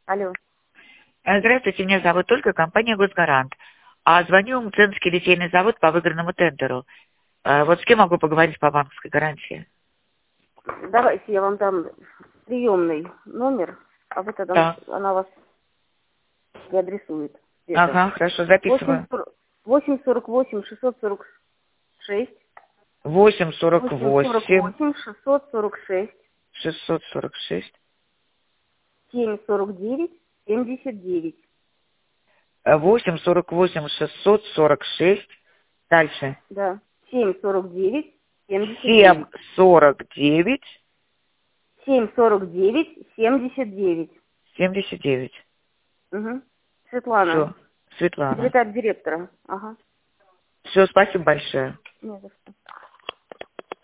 Алло. Здравствуйте, меня зовут Ольга, компания «Госгарант». А звоню в Ценский литейный завод по выигранному тендеру. Вот с кем могу поговорить по банковской гарантии? Давайте я вам дам приемный номер, а вы тогда Да. она вас адресует. Ага, хорошо, записываю. 848 646. 848 646. 646 749 79. 848 646. Дальше. Да. 749 79. 749 749 79. 79. Угу. Светлана. Все, Светлана. Секретарь директора. Ага. Все, спасибо большое. Не за что.